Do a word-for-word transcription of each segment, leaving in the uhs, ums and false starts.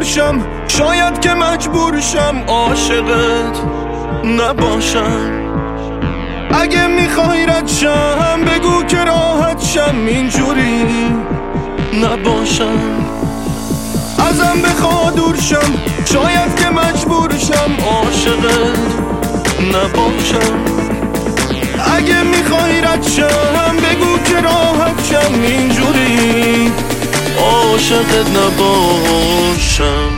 شم، شاید که مجبور شم عاشقت نباشم. اگه میخوای رد شم بگو که راحت شم، اینجوری نباشم. ازم بخوا دور شم، شاید که مجبور شم عاشقت نباشم. اگه میخوای رد شم بگو که راحت شم، اینجوری عاشقت نباشم.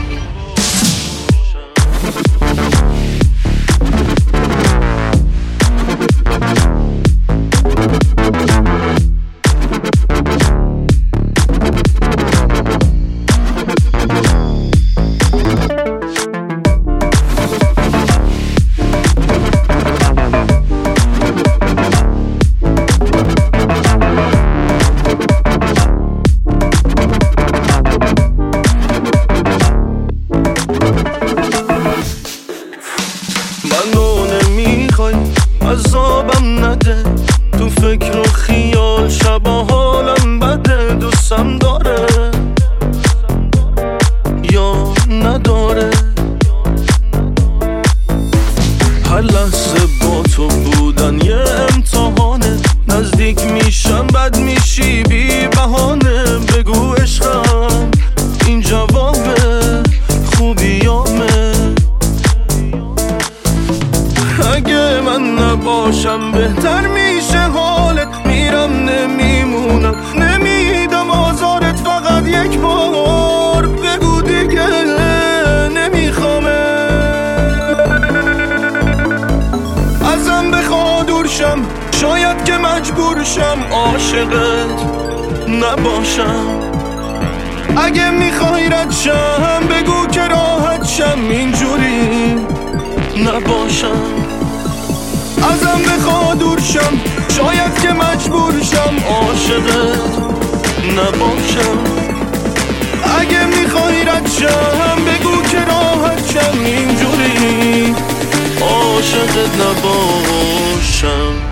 منو نمیخوای عذابم نده، تو فکر و خیال شبا حالم بده. دوستم داره یا نداره، هر لحظه با تو بودن یه امتحانه. نزدیک میشم بد میشی بی بهانه. بگو عشقم این جوابه خوبیامه. اگه من نباشم بهتر میشه حالت، میرم نمیمونم نمیدم آزارت. فقط یک بار بگو دیگه نمیخوامه. ازم بخوا دور شم، شاید که مجبور شم عاشقت نباشم. اگه میخوای رد شم بگو که راحت شم، اینجوری نباشم. ازم بخوا دور شم، شاید که مجبور شم عاشقت نباشم. اگه میخوای رد شم بگو که راحت شم، اینجوری عاشقت نباشم.